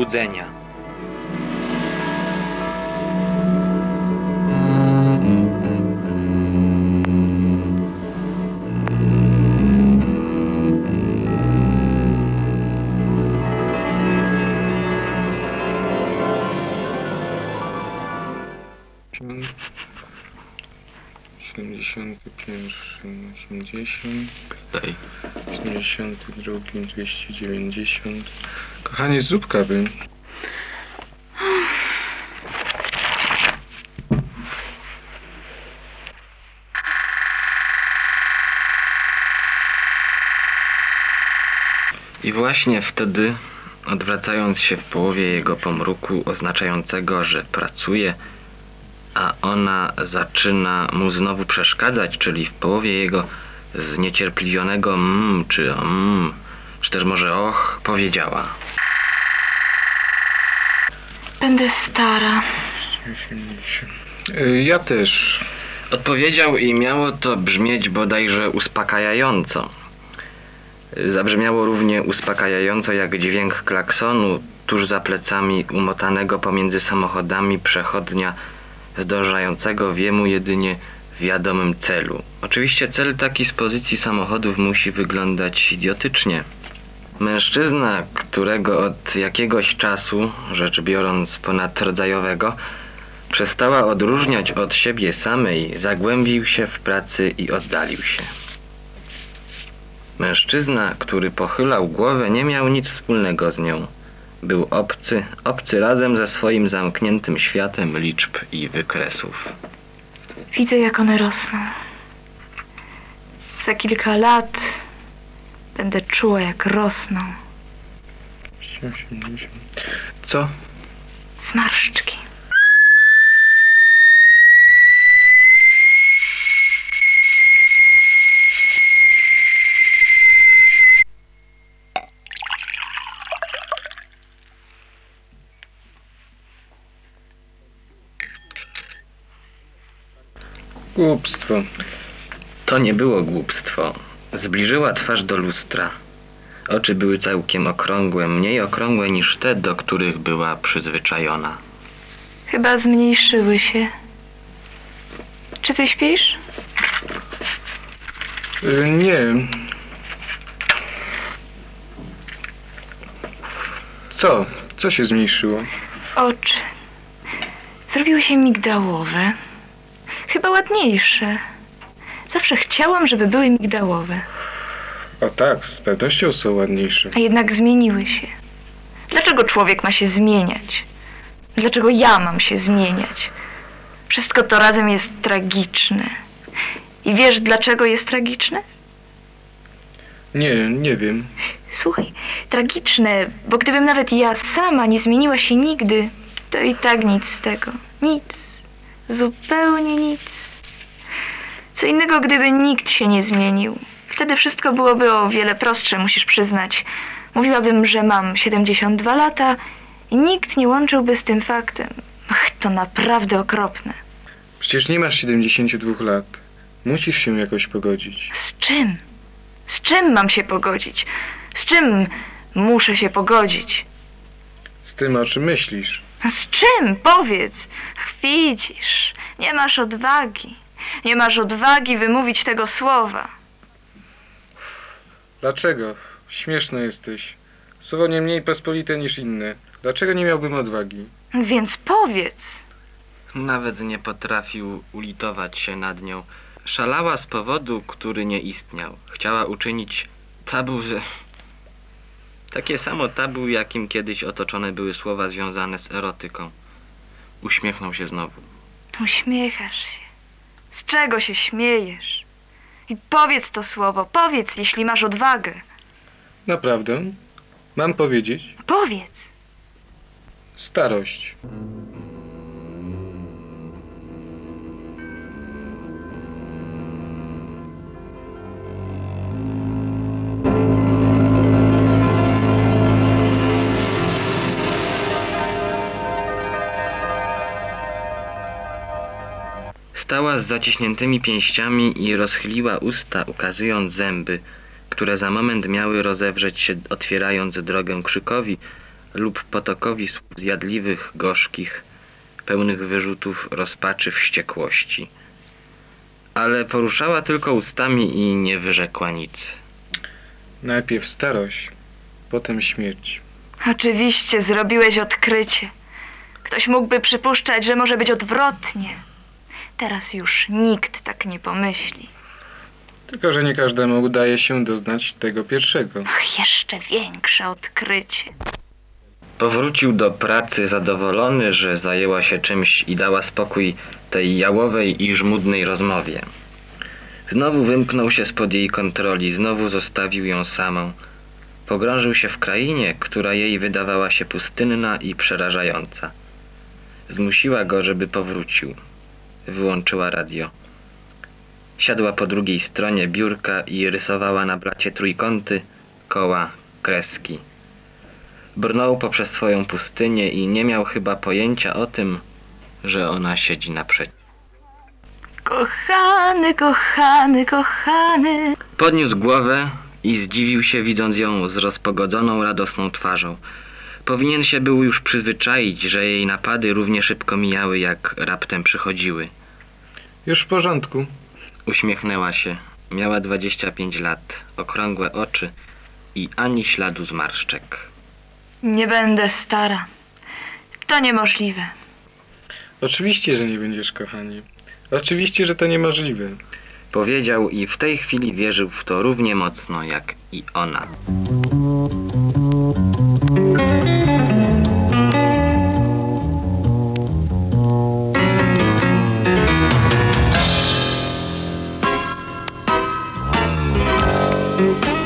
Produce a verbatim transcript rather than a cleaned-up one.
złudzenia. siedemdziesiąty pierwszy, osiemdziesiąt. Daj. siedemdziesiąty drugi, dwieście dziewięćdziesiąt. Kochanie, zrób kawy. I właśnie wtedy, odwracając się w połowie jego pomruku oznaczającego, że pracuje, a ona zaczyna mu znowu przeszkadzać, czyli w połowie jego zniecierpliwionego mmm, czy mmm, czy też może och, powiedziała: Będę stara. osiemdziesiąt. Y, Ja też. Odpowiedział i miało to brzmieć bodajże uspokajająco. Zabrzmiało równie uspokajająco jak dźwięk klaksonu tuż za plecami umotanego pomiędzy samochodami przechodnia zdążającego w jemu jedynie wiadomym celu. Oczywiście cel taki z pozycji samochodów musi wyglądać idiotycznie. Mężczyzna, którego od jakiegoś czasu, rzecz biorąc ponadrodzajowego, przestała odróżniać od siebie samej, zagłębił się w pracy i oddalił się. Mężczyzna, który pochylał głowę, nie miał nic wspólnego z nią. Był obcy, obcy razem ze swoim zamkniętym światem liczb i wykresów. Widzę, jak one rosną. Za kilka lat będę czuła, jak rosną. osiemdziesiąt. Co? Zmarszczki. Głupstwo. To nie było głupstwo. Zbliżyła twarz do lustra. Oczy były całkiem okrągłe, mniej okrągłe niż te, do których była przyzwyczajona. Chyba zmniejszyły się. Czy ty śpisz? Y, Nie. Co? Co się zmniejszyło? Oczy. Zrobiły się migdałowe. Chyba ładniejsze. Zawsze chciałam, żeby były migdałowe. O tak, z pewnością są ładniejsze. A jednak zmieniły się. Dlaczego człowiek ma się zmieniać? Dlaczego ja mam się zmieniać? Wszystko to razem jest tragiczne. I wiesz, dlaczego jest tragiczne? Nie, nie wiem. Słuchaj, tragiczne, bo gdybym nawet ja sama nie zmieniła się nigdy, to i tak nic z tego. Nic. Zupełnie nic. Co innego, gdyby nikt się nie zmienił. Wtedy wszystko byłoby o wiele prostsze, musisz przyznać. Mówiłabym, że mam siedemdziesiąt dwa lata i nikt nie łączyłby z tym faktem. Ach, to naprawdę okropne. Przecież nie masz siedemdziesięciu dwóch lat. Musisz się jakoś pogodzić. Z czym? Z czym mam się pogodzić? Z czym muszę się pogodzić? Z tym, o czym myślisz. Z czym? Powiedz. Ach, widzisz, nie masz odwagi. Nie masz odwagi wymówić tego słowa. Dlaczego? Śmieszny jesteś. Słowo nie mniej pospolite niż inne. Dlaczego nie miałbym odwagi? Więc powiedz. Nawet nie potrafił ulitować się nad nią. Szalała z powodu, który nie istniał. Chciała uczynić tabu, że... Takie samo tabu, jakim kiedyś otoczone były słowa związane z erotyką. Uśmiechnął się znowu. Uśmiechasz się. Z czego się śmiejesz? I powiedz to słowo, powiedz, jeśli masz odwagę. Naprawdę? Mam powiedzieć? Powiedz. Starość. Stała z zaciśniętymi pięściami i rozchyliła usta, ukazując zęby, które za moment miały rozewrzeć się, otwierając drogę krzykowi, lub potokowi słów zjadliwych, gorzkich, pełnych wyrzutów rozpaczy, wściekłości. Ale poruszała tylko ustami i nie wyrzekła nic. Najpierw starość, potem śmierć. Oczywiście zrobiłeś odkrycie. Ktoś mógłby przypuszczać, że może być odwrotnie. Teraz już nikt tak nie pomyśli. Tylko że nie każdemu udaje się doznać tego pierwszego. Och, jeszcze większe odkrycie. Powrócił do pracy zadowolony, że zajęła się czymś i dała spokój tej jałowej i żmudnej rozmowie. Znowu wymknął się spod jej kontroli, znowu zostawił ją samą. Pogrążył się w krainie, która jej wydawała się pustynna i przerażająca. Zmusiła go, żeby powrócił. Wyłączyła radio. Siadła po drugiej stronie biurka i rysowała na blacie trójkąty, koła, kreski. Brnął poprzez swoją pustynię i nie miał chyba pojęcia o tym, że ona siedzi naprzeciw. Kochany, kochany, kochany. Podniósł głowę i zdziwił się, widząc ją z rozpogodzoną, radosną twarzą. Powinien się był już przyzwyczaić, że jej napady równie szybko mijały, jak raptem przychodziły. Już w porządku. Uśmiechnęła się. Miała dwadzieścia pięć lat, okrągłe oczy i ani śladu zmarszczek. Nie będę stara. To niemożliwe. Oczywiście, że nie będziesz, kochani. Oczywiście, że to niemożliwe. Powiedział i w tej chwili wierzył w to równie mocno, jak i ona. Thank you.